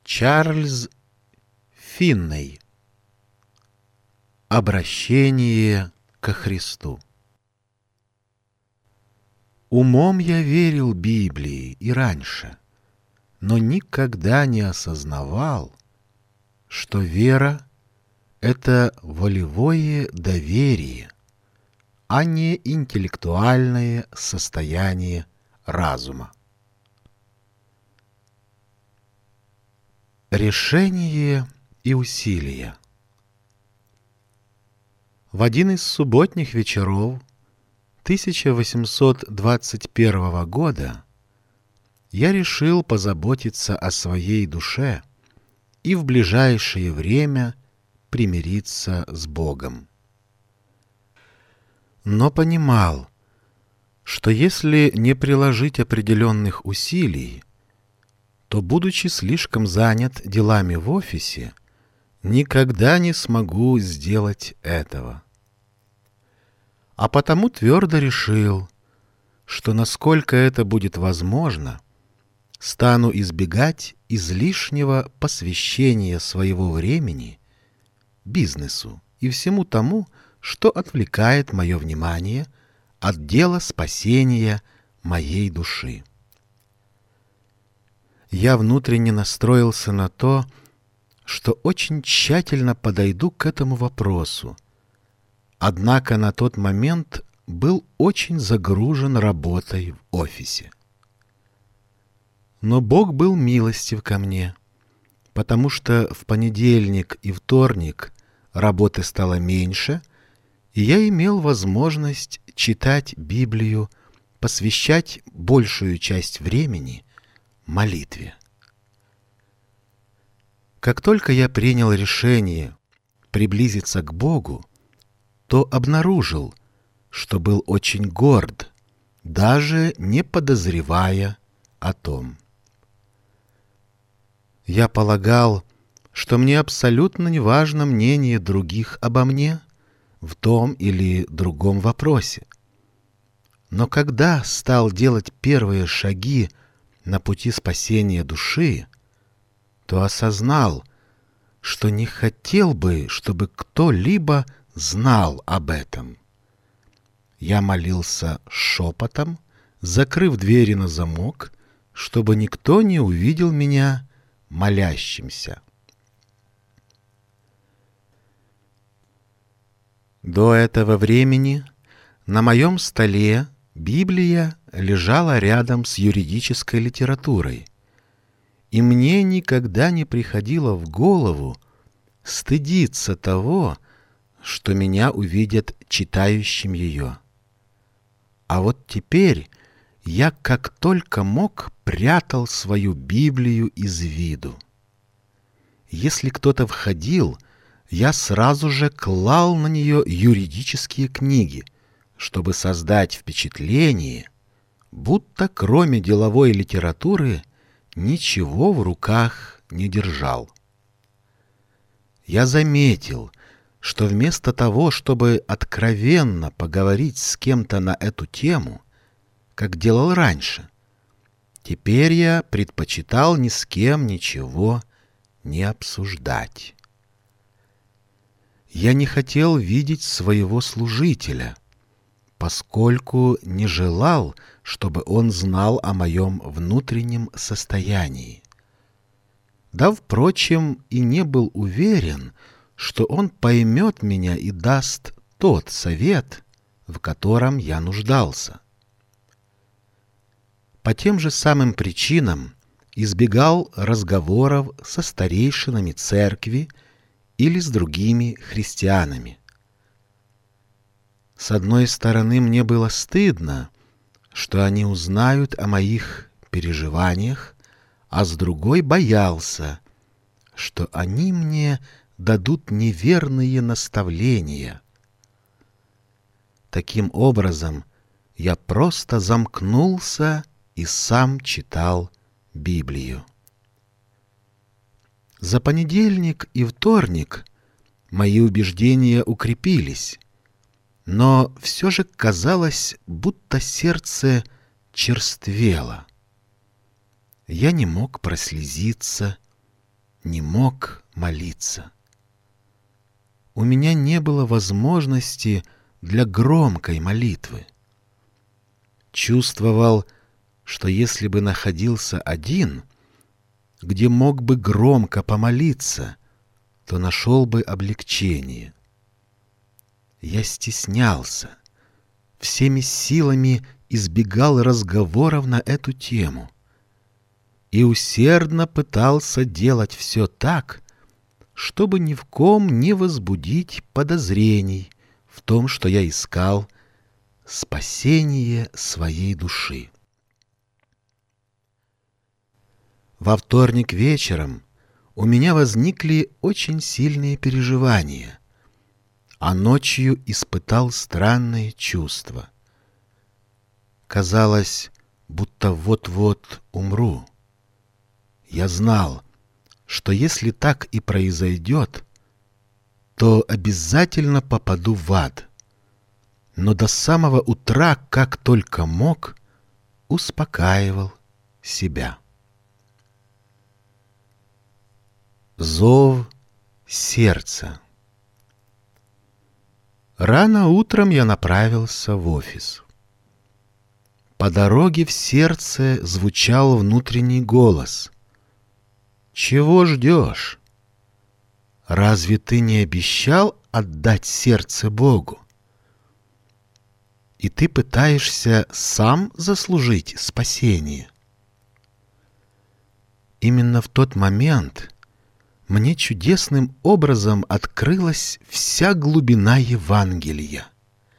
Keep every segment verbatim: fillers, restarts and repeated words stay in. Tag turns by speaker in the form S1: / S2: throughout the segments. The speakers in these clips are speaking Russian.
S1: Чарльз Финней. Обращение ко Христу. Умом я верил Библии и раньше, но никогда не осознавал, что вера — это волевое доверие, а не интеллектуальное состояние разума. Решение и усилия. В один из субботних вечеров тысяча восемьсот двадцать первого года я решил позаботиться о своей душе и в ближайшее время примириться с Богом. Но понимал, что если не приложить определенных усилий, то, будучи слишком занят делами в офисе, никогда не смогу сделать этого. А потому твердо решил, что, насколько это будет возможно, стану избегать излишнего посвящения своего времени бизнесу и всему тому, что отвлекает мое внимание от дела спасения моей души. Я внутренне настроился на то, что очень тщательно подойду к этому вопросу, однако на тот момент был очень загружен работой в офисе. Но Бог был милостив ко мне, потому что в понедельник и вторник работы стало меньше, и я имел возможность читать Библию, посвящать большую часть времени молитве. Как только я принял решение приблизиться к Богу, то обнаружил, что был очень горд, даже не подозревая о том. Я полагал, что мне абсолютно не важно мнение других обо мне в том или другом вопросе. Но когда стал делать первые шаги на пути спасения души, то осознал, что не хотел бы, чтобы кто-либо знал об этом. Я молился шепотом, закрыв двери на замок, чтобы никто не увидел меня молящимся. До этого времени на моем столе Библия лежала рядом с юридической литературой, и мне никогда не приходило в голову стыдиться того, что меня увидят читающим ее. А вот теперь я как только мог прятал свою Библию из виду. Если кто-то входил, я сразу же клал на нее юридические книги, чтобы создать впечатление, будто кроме деловой литературы ничего в руках не держал. Я заметил, что вместо того, чтобы откровенно поговорить с кем-то на эту тему, как делал раньше, теперь я предпочитал ни с кем ничего не обсуждать. Я не хотел видеть своего служителя, поскольку не желал, чтобы он знал о моем внутреннем состоянии. Да, впрочем, и не был уверен, что он поймет меня и даст тот совет, в котором я нуждался. По тем же самым причинам избегал разговоров со старейшинами церкви или с другими христианами. С одной стороны, мне было стыдно, что они узнают о моих переживаниях, а с другой боялся, что они мне дадут неверные наставления. Таким образом, я просто замкнулся и сам читал Библию. За понедельник и вторник мои убеждения укрепились, но все же казалось, будто сердце черствело. Я не мог прослезиться, не мог молиться. У меня не было возможности для громкой молитвы. Чувствовал, что если бы находился один, где мог бы громко помолиться, то нашел бы облегчение. Я стеснялся, всеми силами избегал разговоров на эту тему и усердно пытался делать все так, чтобы ни в ком не возбудить подозрений в том, что я искал спасение своей души. Во вторник вечером у меня возникли очень сильные переживания, а ночью испытал странные чувства. Казалось, будто вот-вот умру. Я знал, что если так и произойдет, то обязательно попаду в ад. Но до самого утра, как только мог, успокаивал себя. Зов сердца. Рано утром я направился в офис. По дороге в сердце звучал внутренний голос. «Чего ждешь? Разве ты не обещал отдать сердце Богу? И ты пытаешься сам заслужить спасение?» Именно в тот момент мне чудесным образом открылась вся глубина Евангелия.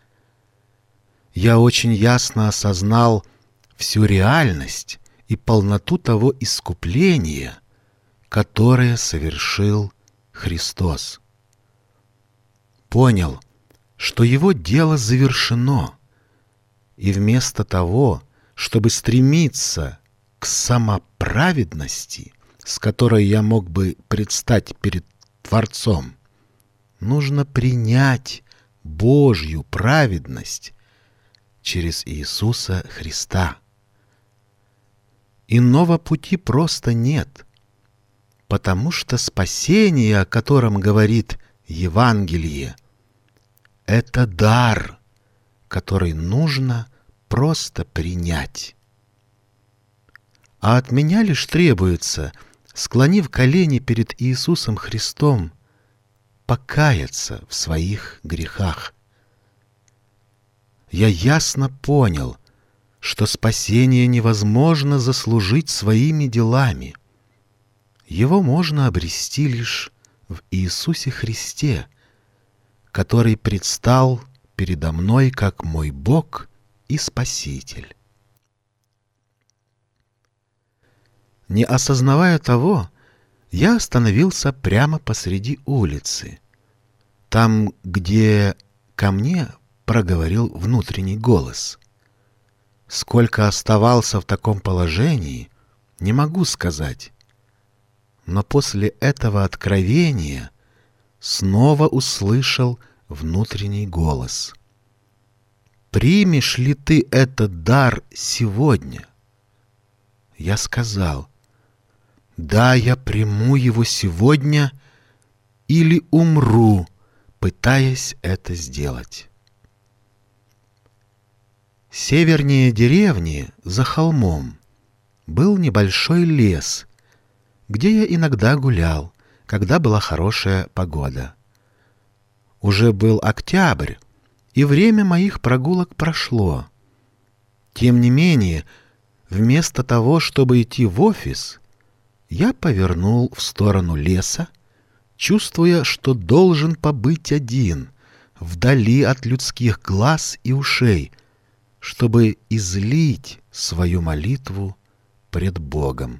S1: Я очень ясно осознал всю реальность и полноту того искупления, которое совершил Христос. Понял, что Его дело завершено, и вместо того, чтобы стремиться к самоправедности, с которой я мог бы предстать перед Творцом, нужно принять Божью праведность через Иисуса Христа. Иного пути просто нет, потому что спасение, о котором говорит Евангелие, это дар, который нужно просто принять. А от меня лишь требуется, склонив колени перед Иисусом Христом, покаяться в своих грехах. Я ясно понял, что спасение невозможно заслужить своими делами. Его можно обрести лишь в Иисусе Христе, который предстал передо мной как мой Бог и Спаситель. Не осознавая того, я остановился прямо посреди улицы, там, где ко мне проговорил внутренний голос. Сколько оставался в таком положении, не могу сказать. Но после этого откровения снова услышал внутренний голос. «Примешь ли ты этот дар сегодня?» Я сказал: «Да, я приму его сегодня или умру, пытаясь это сделать». Севернее деревни, за холмом, был небольшой лес, где я иногда гулял, когда была хорошая погода. Уже был октябрь, и время моих прогулок прошло. Тем не менее, вместо того, чтобы идти в офис, я повернул в сторону леса, чувствуя, что должен побыть один, вдали от людских глаз и ушей, чтобы излить свою молитву пред Богом.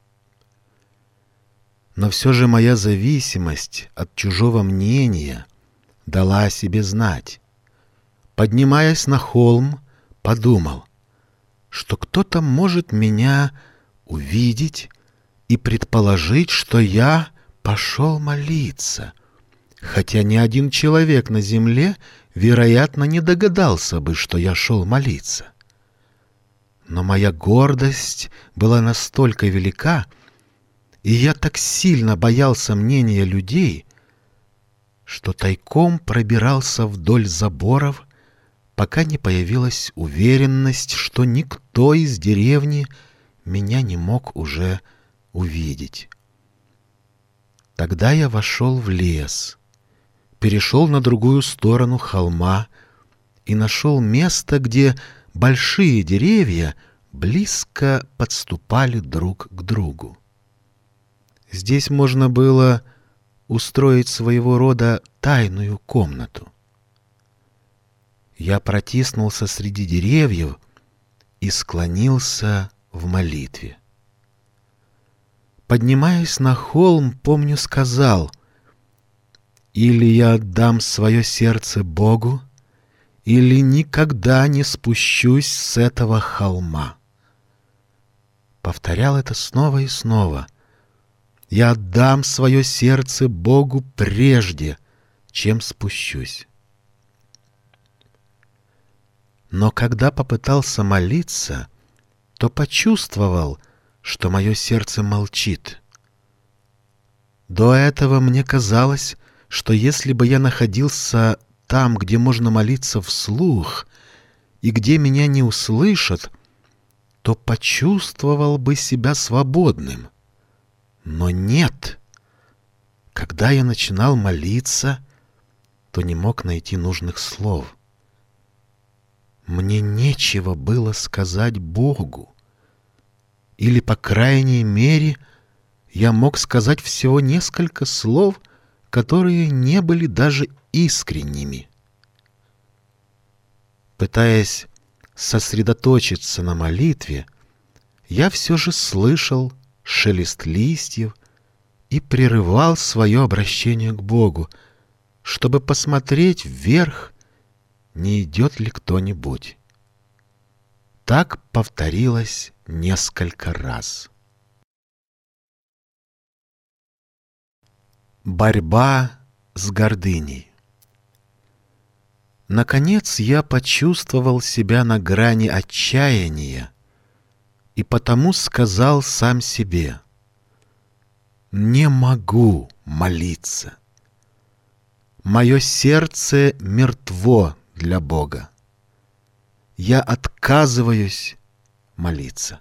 S1: Но все же моя зависимость от чужого мнения дала о себе знать. Поднимаясь на холм, подумал, что кто-то может меня увидеть и предположить, что я пошел молиться, хотя ни один человек на земле, вероятно, не догадался бы, что я шел молиться. Но моя гордость была настолько велика, И я так сильно боялся мнения людей, что тайком пробирался вдоль заборов, пока не появилась уверенность, что никто из деревни меня не мог уже увидеть. Тогда я вошел в лес, перешел на другую сторону холма и нашел место, где большие деревья близко подступали друг к другу. Здесь можно было устроить своего рода тайную комнату. Я протиснулся среди деревьев и склонился в молитве. Поднимаясь на холм, помню, сказал: «Или я отдам свое сердце Богу, или никогда не спущусь с этого холма». Повторял это снова и снова. «Я отдам свое сердце Богу прежде, чем спущусь». Но когда попытался молиться, то почувствовал, что мое сердце молчит. До этого мне казалось, что если бы я находился там, где можно молиться вслух, и где меня не услышат, то почувствовал бы себя свободным. Но нет. Когда я начинал молиться, то не мог найти нужных слов. Мне нечего было сказать Богу. Или, по крайней мере, я мог сказать всего несколько слов, которые не были даже искренними. Пытаясь сосредоточиться на молитве, я все же слышал шелест листьев и прерывал свое обращение к Богу, чтобы посмотреть вверх, не идет ли кто-нибудь. Так повторилось несколько раз. Борьба с гордыней. Наконец я почувствовал себя на грани отчаяния и потому сказал сам себе: «Не могу молиться. Мое сердце мертво для Бога. Я отказываюсь молиться».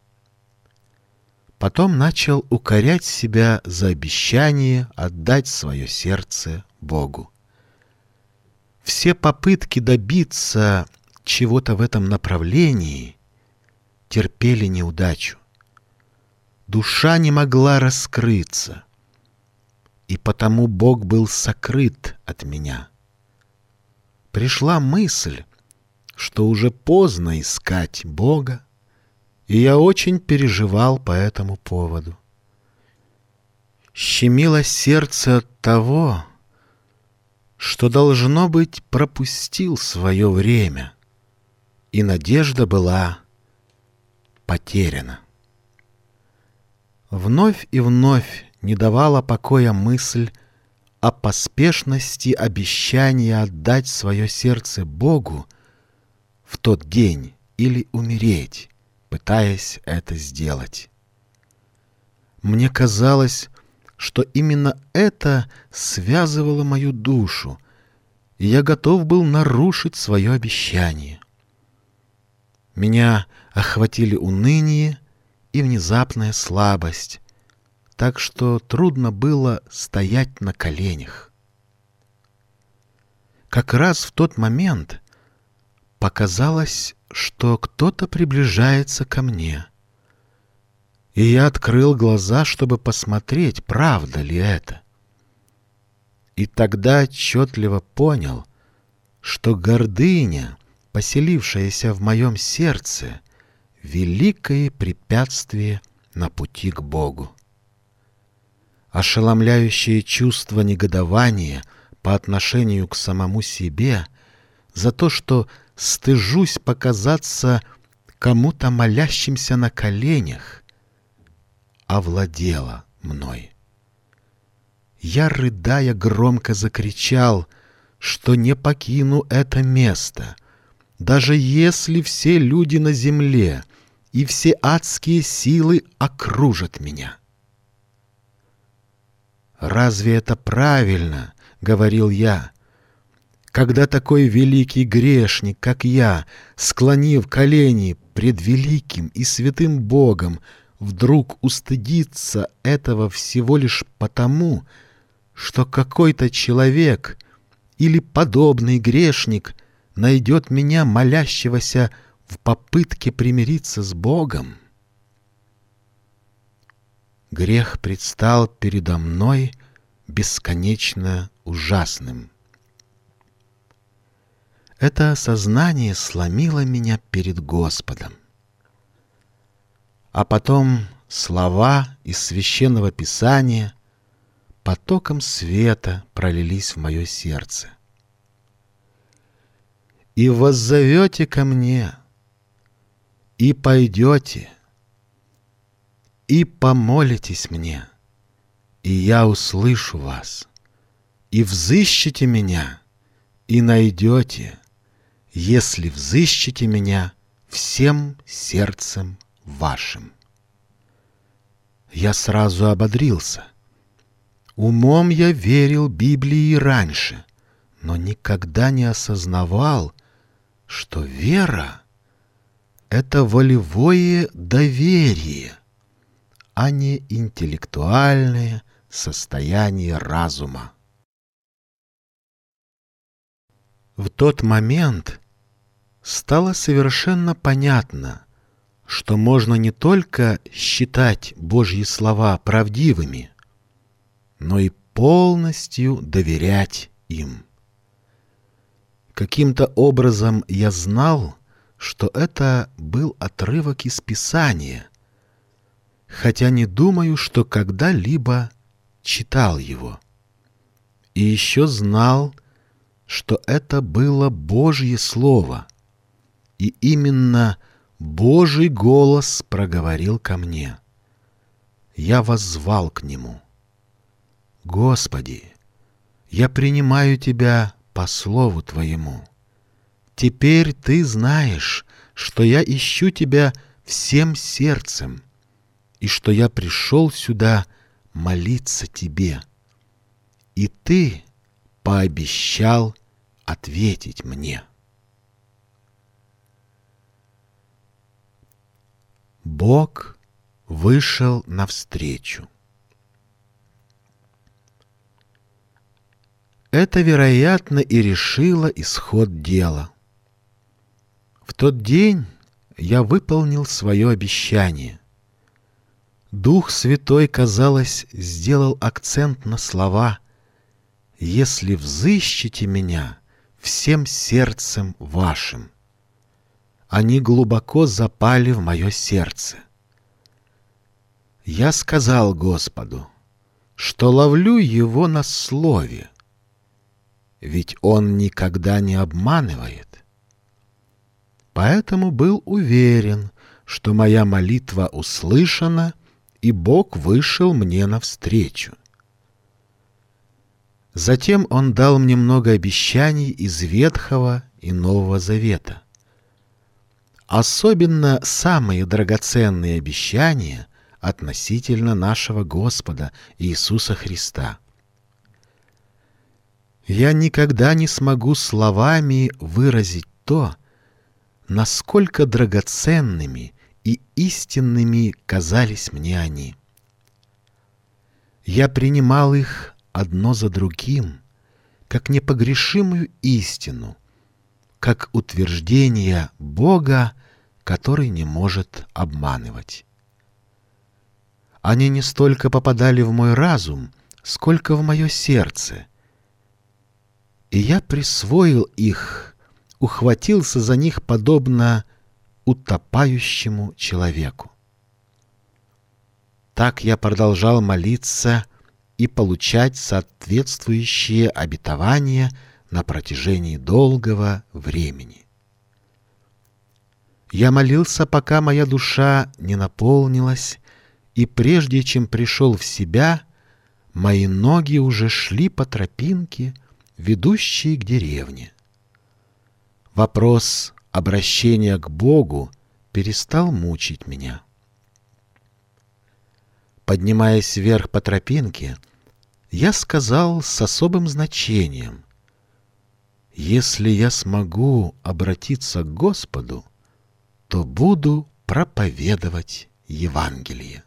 S1: Потом начал укорять себя за обещание отдать свое сердце Богу. Все попытки добиться чего-то в этом направлении терпели неудачу. Душа не могла раскрыться, и потому Бог был сокрыт от меня. Пришла мысль, что уже поздно искать Бога, и я очень переживал по этому поводу. Щемило сердце от того, что, должно быть, пропустил свое время, и надежда была потеряна. Вновь и вновь не давала покоя мысль о поспешности обещания отдать свое сердце Богу в тот день или умереть, пытаясь это сделать. Мне казалось, что именно это связывало мою душу, и я готов был нарушить свое обещание. Меня охватили уныние и внезапная слабость, так что трудно было стоять на коленях. Как раз в тот момент показалось, что кто-то приближается ко мне, и я открыл глаза, чтобы посмотреть, правда ли это. И тогда отчетливо понял, что гордыня, поселившаяся в моем сердце, — великое препятствие на пути к Богу. Ошеломляющее чувство негодования по отношению к самому себе за то, что стыжусь показаться кому-то молящимся на коленях, овладело мной. Я, рыдая, громко закричал, что не покину это место, даже если все люди на земле и все адские силы окружат меня. разве это правильно, — говорил я, — когда такой великий грешник, как я, склонив колени пред великим и святым Богом, вдруг устыдится этого всего лишь потому, что какой-то человек или подобный грешник найдет меня молящегося в попытке примириться с Богом? Грех предстал передо мной бесконечно ужасным. Это осознание сломило меня перед Господом. А потом слова из Священного Писания потоком света пролились в мое сердце. «И воззовете ко мне, и пойдете, и помолитесь мне, и я услышу вас, и взыщете меня, и найдете, если взыщете меня всем сердцем вашим». Я сразу ободрился. Умом я верил Библии раньше, но никогда не осознавал, что вера — это волевое доверие, а не интеллектуальное состояние разума. В тот момент стало совершенно понятно, что можно не только считать Божьи слова правдивыми, но и полностью доверять им. Каким-то образом я знал, что это был отрывок из Писания, хотя не думаю, что когда-либо читал его. И еще знал, что это было Божье Слово, и именно Божий голос проговорил ко мне. Я воззвал к Нему: «Господи, я принимаю Тебя по Слову Твоему. Теперь Ты знаешь, что я ищу Тебя всем сердцем, и что я пришел сюда молиться Тебе. И Ты пообещал ответить мне». Бог вышел навстречу. Это, вероятно, и решило исход дела. В тот день я выполнил свое обещание. Дух Святой, казалось, сделал акцент на слова «если взыщете меня всем сердцем вашим». Они глубоко запали в мое сердце. Я сказал Господу, что ловлю Его на слове, ведь Он никогда не обманывает. Поэтому был уверен, что моя молитва услышана, и Бог вышел мне навстречу. Затем Он дал мне много обещаний из Ветхого и Нового Завета. Особенно самые драгоценные обещания относительно нашего Господа Иисуса Христа. Я никогда не смогу словами выразить то, насколько драгоценными и истинными казались мне они. Я принимал их одно за другим, как непогрешимую истину, как утверждение Бога, который не может обманывать. Они не столько попадали в мой разум, сколько в мое сердце, и я присвоил их, ухватился за них подобно утопающему человеку. Так я продолжал молиться и получать соответствующие обетования на протяжении долгого времени. Я молился, пока моя душа не наполнилась, и прежде чем пришел в себя, мои ноги уже шли по тропинке, ведущей к деревне. Вопрос обращения к Богу перестал мучить меня. Поднимаясь вверх по тропинке, я сказал с особым значением: «Если я смогу обратиться к Господу, то буду проповедовать Евангелие».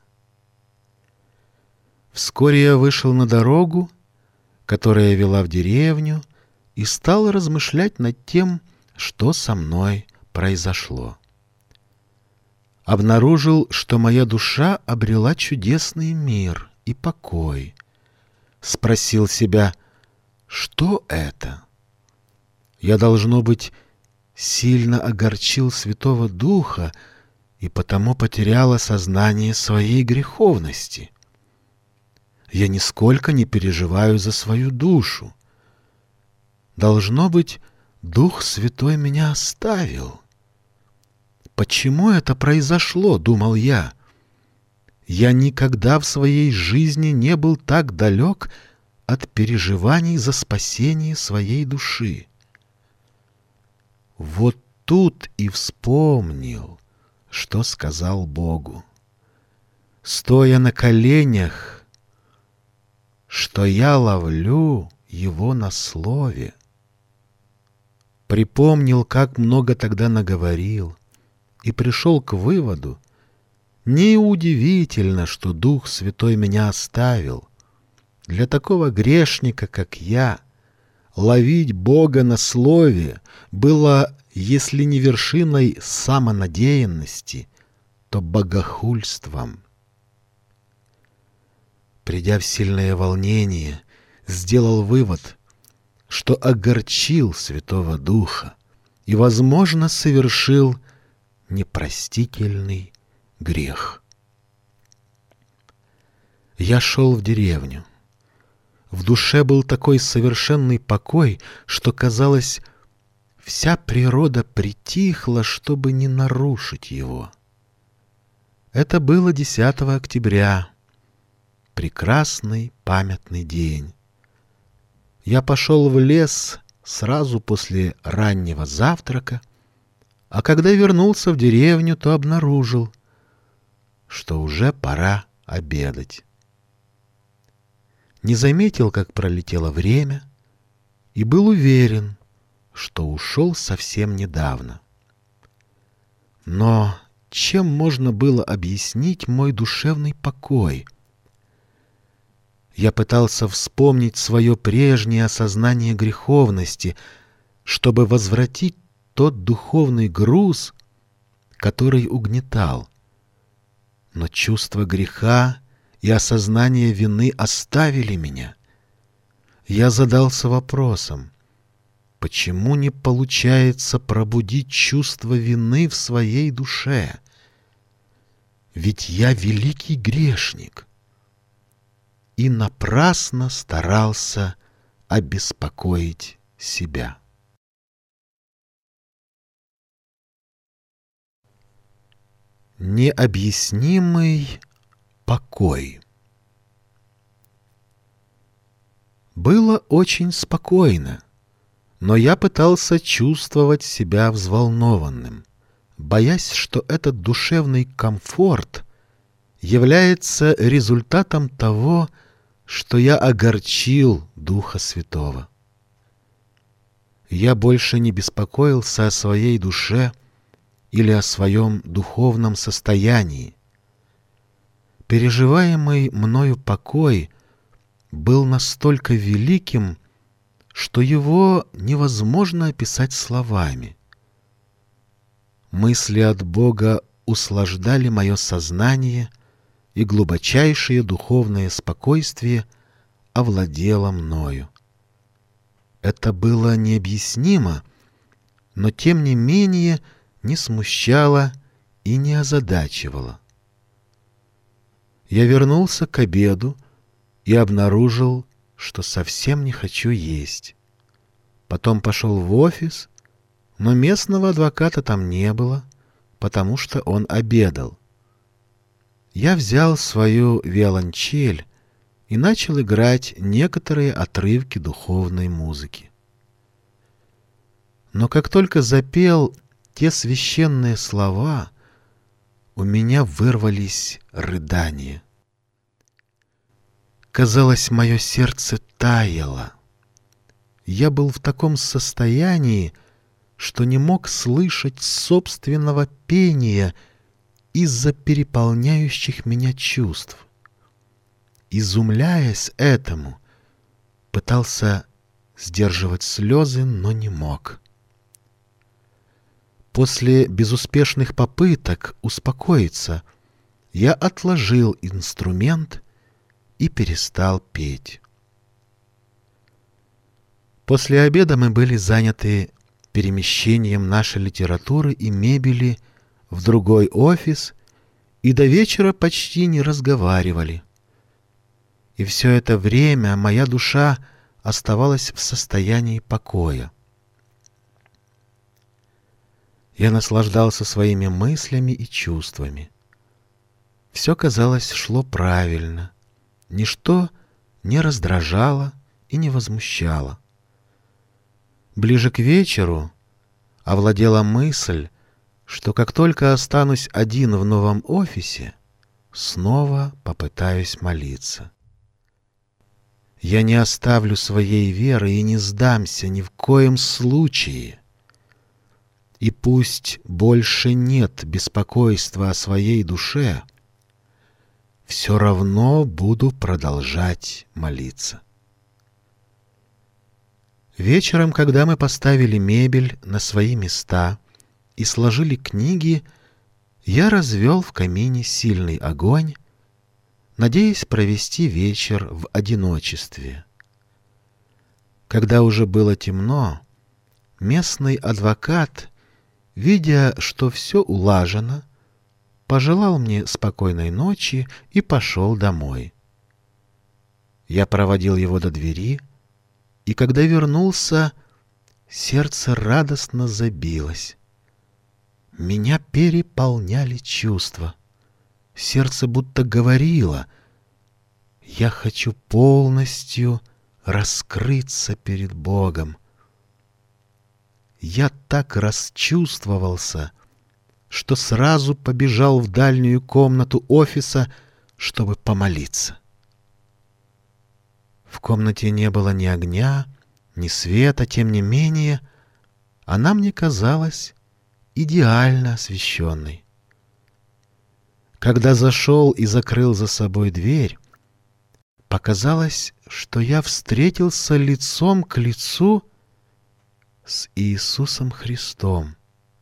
S1: Вскоре я вышел на дорогу, которая вела в деревню, и стал размышлять над тем, что со мной произошло. Обнаружил, что моя душа обрела чудесный мир и покой. Спросил себя, что это? Я, должно быть, сильно огорчил Святого Духа и потому потерял осознание своей греховности. Я нисколько не переживаю за свою душу. Должно быть, Дух Святой меня оставил. Почему это произошло, думал я? Я никогда в своей жизни не был так далек от переживаний за спасение своей души. Вот тут и вспомнил, что сказал Богу, стоя на коленях, что я ловлю Его на слове. Припомнил, как много тогда наговорил, и пришел к выводу: неудивительно, что Дух Святой меня оставил. Для такого грешника, как я, ловить Бога на слове было, если не вершиной самонадеянности, то богохульством. Придя в сильное волнение, сделал вывод, что огорчил Святого Духа и, возможно, совершил непростительный грех. Я шел в деревню. В душе был такой совершенный покой, что, казалось, вся природа притихла, чтобы не нарушить его. Это было десятого октября, прекрасный памятный день. Я пошел в лес сразу после раннего завтрака, а когда вернулся в деревню, то обнаружил, что уже пора обедать. Не заметил, как пролетело время, и был уверен, что ушел совсем недавно. Но чем можно было объяснить мой душевный покой? Я пытался вспомнить свое прежнее осознание греховности, чтобы возвратить тот духовный груз, который угнетал. Но чувство греха и осознание вины оставили меня. Я задался вопросом, почему не получается пробудить чувство вины в своей душе? Ведь я великий грешник. И напрасно старался обеспокоить себя. Необъяснимый покой. Было очень спокойно, но я пытался чувствовать себя взволнованным, боясь, что этот душевный комфорт является результатом того, что я огорчил Духа Святого. Я больше не беспокоился о своей душе или о своем духовном состоянии. Переживаемый мною покой был настолько великим, что его невозможно описать словами. Мысли от Бога услаждали мое сознание, и глубочайшее духовное спокойствие овладело мною. Это было необъяснимо, но тем не менее не смущало и не озадачивало. Я вернулся к обеду и обнаружил, что совсем не хочу есть. Потом пошел в офис, но местного адвоката там не было, потому что он обедал. Я взял свою виолончель и начал играть некоторые отрывки духовной музыки. Но как только запел те священные слова, у меня вырвались рыдания. Казалось, мое сердце таяло. Я был в таком состоянии, что не мог слышать собственного пения из-за переполняющих меня чувств. Изумляясь этому, пытался сдерживать слезы, но не мог. После безуспешных попыток успокоиться, я отложил инструмент и перестал петь. После обеда мы были заняты перемещением нашей литературы и мебели в другой офис и до вечера почти не разговаривали. И все это время моя душа оставалась в состоянии покоя. Я наслаждался своими мыслями и чувствами. Все, казалось, шло правильно. Ничто не раздражало и не возмущало. Ближе к вечеру овладела мысль, что как только останусь один в новом офисе, снова попытаюсь молиться. Я не оставлю своей веры и не сдамся ни в коем случае. И пусть больше нет беспокойства о своей душе, все равно буду продолжать молиться. Вечером, когда мы поставили мебель на свои места и сложили книги, я развел в камине сильный огонь, надеясь провести вечер в одиночестве. Когда уже было темно, местный адвокат, видя, что все улажено, пожелал мне спокойной ночи и пошел домой. Я проводил его до двери, и когда вернулся, сердце радостно забилось. Меня переполняли чувства. Сердце будто говорило: «Я хочу полностью раскрыться перед Богом». Я так расчувствовался, что сразу побежал в дальнюю комнату офиса, чтобы помолиться. В комнате не было ни огня, ни света, тем не менее, она мне казалась идеально освещенной. Когда зашел и закрыл за собой дверь, показалось, что я встретился лицом к лицу с Иисусом Христом.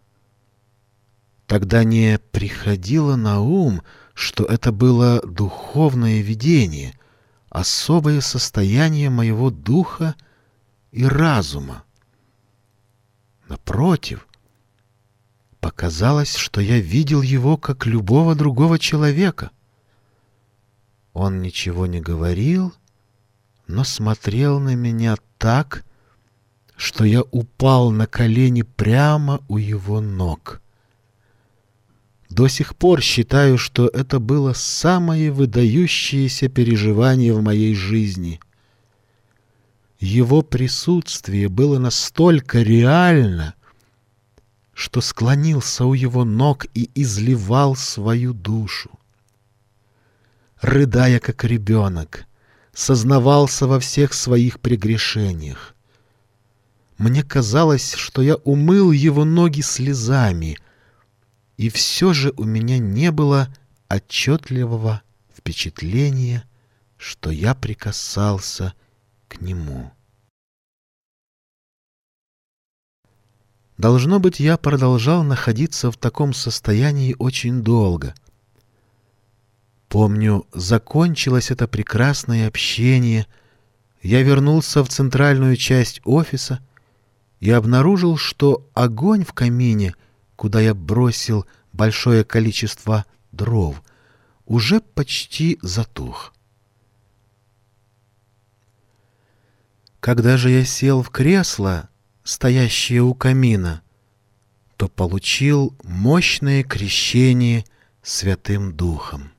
S1: Тогда не приходило на ум, что это было духовное видение, особое состояние моего духа и разума. Напротив, показалось, что я видел его как любого другого человека. Он ничего не говорил, но смотрел на меня так, что я упал на колени прямо у его ног. До сих пор считаю, что это было самое выдающееся переживание в моей жизни. Его присутствие было настолько реально, что склонился у его ног и изливал свою душу. Рыдая, как ребенок, сознавался во всех своих прегрешениях. Мне казалось, что я умыл его ноги слезами, и все же у меня не было отчетливого впечатления, что я прикасался к нему. Должно быть, я продолжал находиться в таком состоянии очень долго. Помню, закончилось это прекрасное общение, я вернулся в центральную часть офиса и обнаружил, что огонь в камине, куда я бросил большое количество дров, уже почти затух. Когда же я сел в кресло, стоящее у камина, то получил мощное крещение Святым Духом.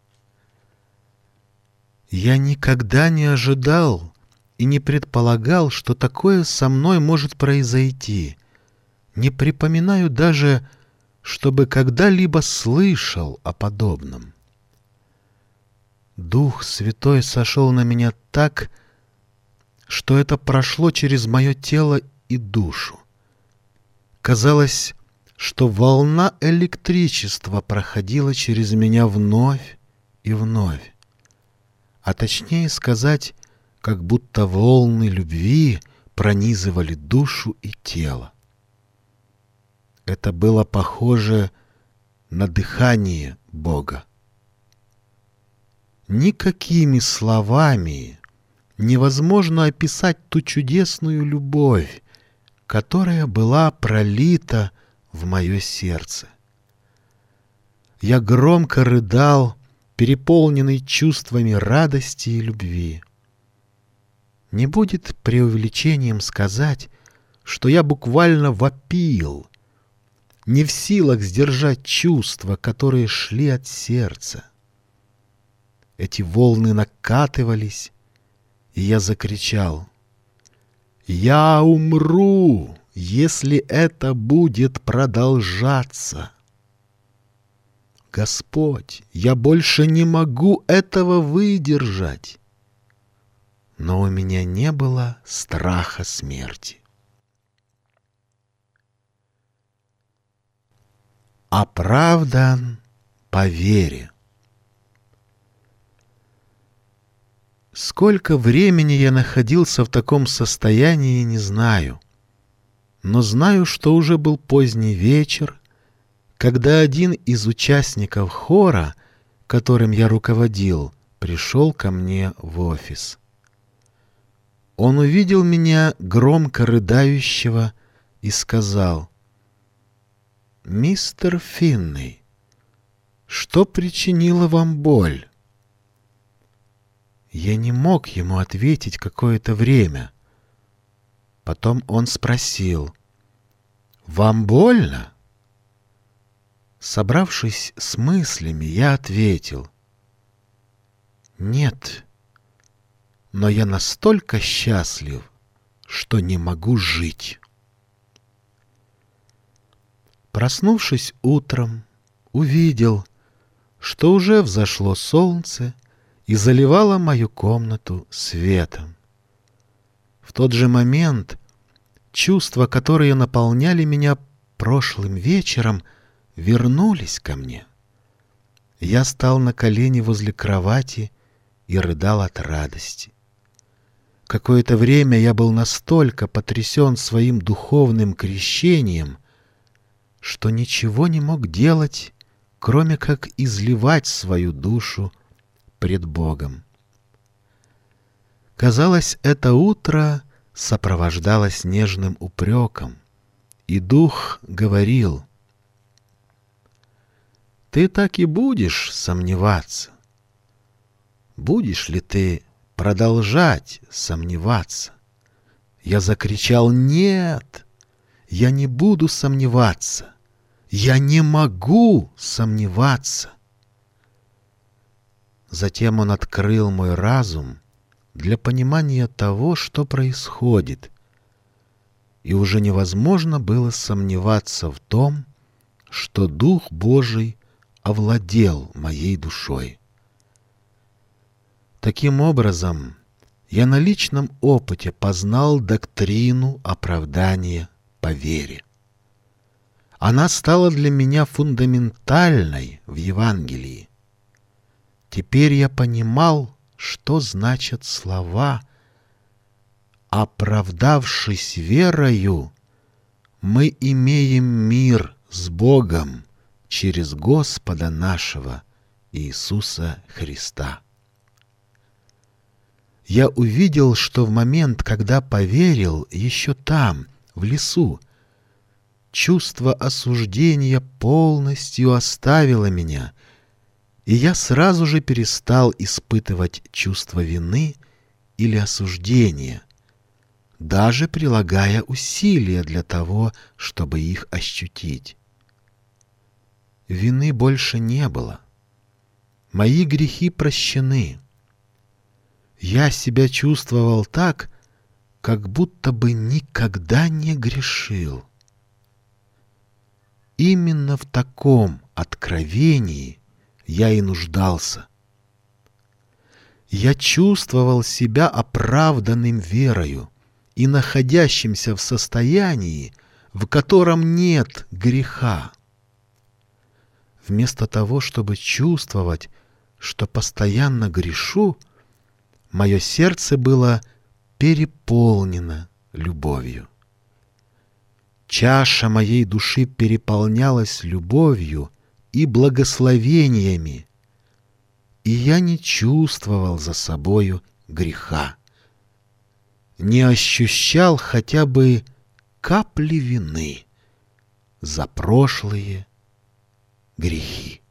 S1: Я никогда не ожидал и не предполагал, что такое со мной может произойти. Не припоминаю даже, чтобы когда-либо слышал о подобном. Дух Святой сошел на меня так, что это прошло через мое тело и душу. Казалось, что волна электричества проходила через меня вновь и вновь. А точнее сказать, как будто волны любви пронизывали душу и тело. Это было похоже на дыхание Бога. Никакими словами невозможно описать ту чудесную любовь, которая была пролита в мое сердце. Я громко рыдал, переполненный чувствами радости и любви. Не будет преувеличением сказать, что я буквально вопил, не в силах сдержать чувства, которые шли от сердца. Эти волны накатывались, и я закричал: «Я умру, если это будет продолжаться! Господь, я больше не могу этого выдержать!» Но у меня не было страха смерти. Оправдан по вере. Сколько времени я находился в таком состоянии, не знаю. Но знаю, что уже был поздний вечер, когда один из участников хора, которым я руководил, пришел ко мне в офис. Он увидел меня громко рыдающего и сказал: «Мистер Финней, что причинило вам боль?» Я не мог ему ответить какое-то время. Потом он спросил: «Вам больно?» Собравшись с мыслями, я ответил: «Нет, но я настолько счастлив, что не могу жить». Проснувшись утром, увидел, что уже взошло солнце и заливало мою комнату светом. В тот же момент чувства, которые наполняли меня прошлым вечером, вернулись ко мне. Я стал на колени возле кровати и рыдал от радости. Какое-то время я был настолько потрясен своим духовным крещением, что ничего не мог делать, кроме как изливать свою душу пред Богом. Казалось, это утро сопровождалось нежным упреком, и Дух говорил: «Ты так и будешь сомневаться. Будешь ли ты продолжать сомневаться?» Я закричал: «Нет, я не буду сомневаться. Я не могу сомневаться». Затем он открыл мой разум для понимания того, что происходит, и уже невозможно было сомневаться в том, что Дух Божий овладел моей душой. Таким образом, я на личном опыте познал доктрину оправдания по вере. Она стала для меня фундаментальной в Евангелии. Теперь я понимал, что значат слова: «Оправдавшись верою, мы имеем мир с Богом через Господа нашего Иисуса Христа». Я увидел, что в момент, когда поверил, еще там, в лесу, чувство осуждения полностью оставило меня, и я сразу же перестал испытывать чувство вины или осуждения, даже прилагая усилия для того, чтобы их ощутить. Вины больше не было. Мои грехи прощены. Я себя чувствовал так, как будто бы никогда не грешил. Именно в таком откровении я и нуждался. Я чувствовал себя оправданным верою и находящимся в состоянии, в котором нет греха. Вместо того, чтобы чувствовать, что постоянно грешу, мое сердце было переполнено любовью. Чаша моей души переполнялась любовью и благословениями, и я не чувствовал за собою греха, не ощущал хотя бы капли вины за прошлые грехи.